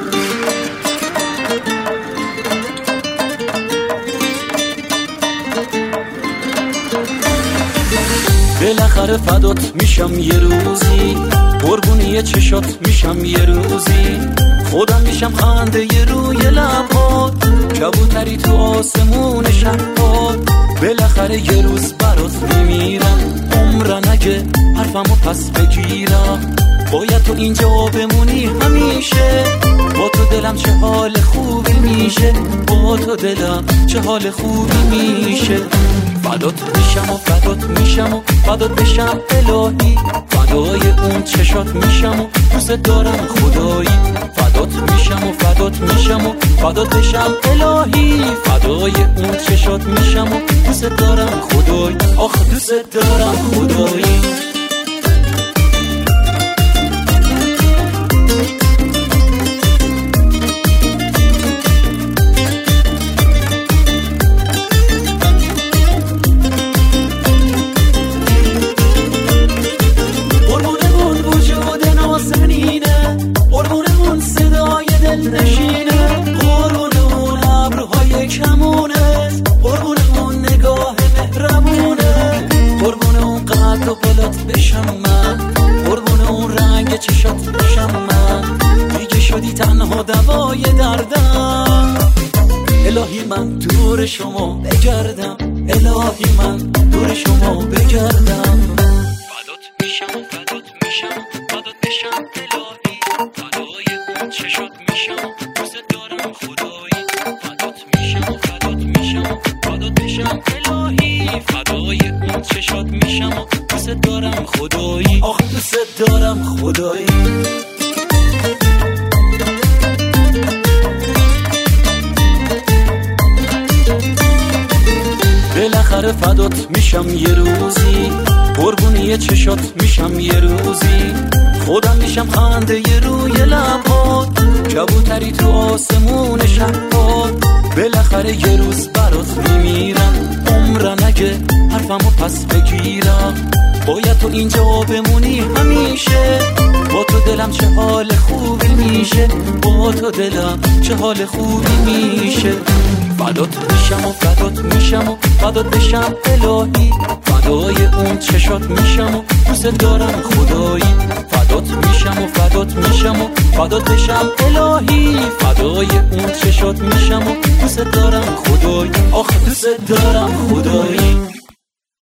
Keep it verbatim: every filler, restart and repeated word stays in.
بالاخره فدات میشم یه روزی، قربونی چشات میشم یه روزی، خودم میشم خنده یه روی لبات، کبوتری تو آسمون شبات. بالاخره یه روز برات میمیرم، عمرن اگه حرفمو پس بگیرم، باید تو اینجا بمونی همیشه. با تو دلم چه حال خوبی میشه، با تو دلم چه حال خوبی میشه. فدات میشم و فدات میشم و فدات بشم الهی، فدای اون چشات میشم و دوست دارم خدایی. فدات میشم و فدات میشم و فدات بشم الهی، فدای اون چشات میشم و دوست دارم خدایی. آخ دوست دارم خدایی. نشینه قربون اون ابروهای کمونت، قربون اون نگاه مهربونه، قربون اون قد و بلات بشم من، قربون اون رنگ چشات بشم من. دیگه شدی تنها دوای دردم، الهی من دور شما بگردم، الهی من دور شما بگردم. فدات میشم و فدات میشم، فدات بشم الهی، فدای اون چشات میشم، دوست دارم خدایی. فدات میشم و فدات میشم، فدات بشم الهی، فدای اون چشات میشم و دوست دارم خدایی. آخ دوست دارم خدایی. بالاخره فدات میشم یه روزی، قربونی چشات میشم یه روزی، خودم میشم خنده یه روی لبات، کبوتری تو آسمون شبات. بالاخره یه روز برات میمیرم، عمرن اگه حرفمو پس بگیرم، باید تو اینجا بمونی همیشه. با تو دلم چه حال خوبی میشه، با تو دلم چه حال خوبی میشه. فدات میشم و فدات میشم و فدات بشم الهی، فدای اون چشات میشم و دوست دارم خدایی. فدات میشم و فدات میشم و فدات بشم الهی، فدای اون چشات میشم و دوست دارم خدایی. آخ دوست دارم خدایی.